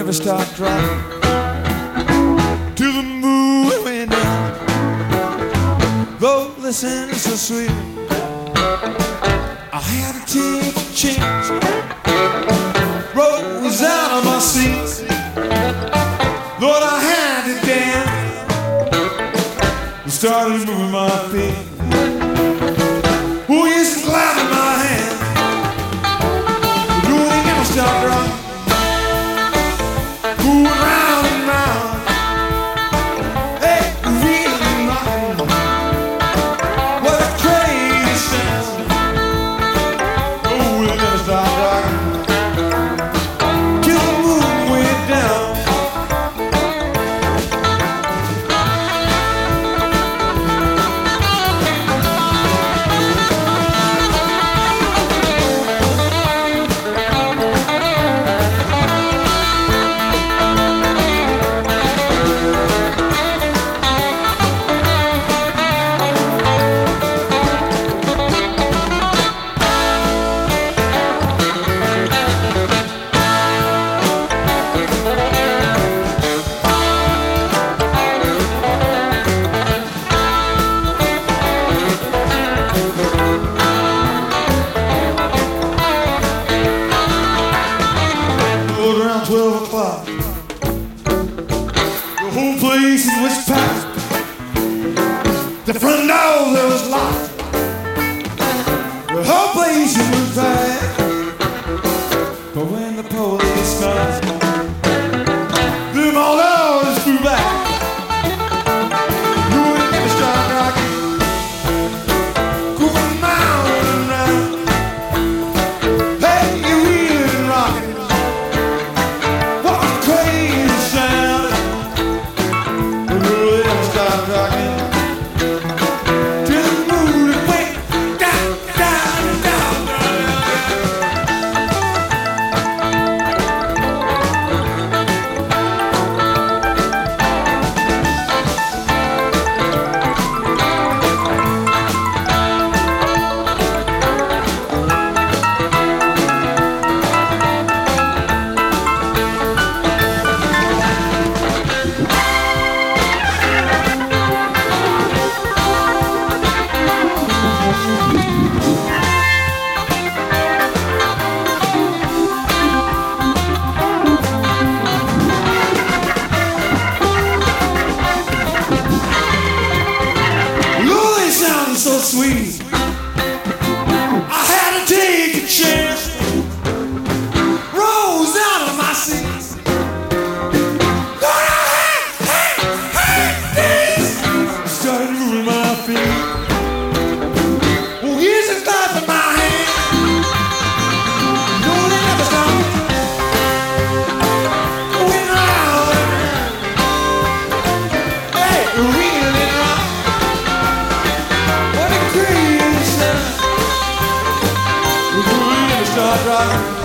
never stop dropping to the moon and down. Though the sin is so sweet, I had to take a chance. Rose out of my seat, Lord, I had to dance. I started moving my feet. Oh, yes, glad in my hand. You ain't never stop rocking. Going round and round. Hey, really rocking. What a crazy sound. Oh, we'll never stop rocking till the moon went down. Around 12 o'clock, the whole place was packed. The front door there was locked. The whole place was packed. But when the police comes, them all doors flew back. You ain't never stop rocking, going round and round. Hey, you really rocking. So sweet, I had to take a chance. Rose out of my seat. Gonna dance. Started moving my feet. Oh, here's a glass in my hand. No, they never stop. Going round and round. Hey, really rock. What a crazy sound. We're going to start rocking.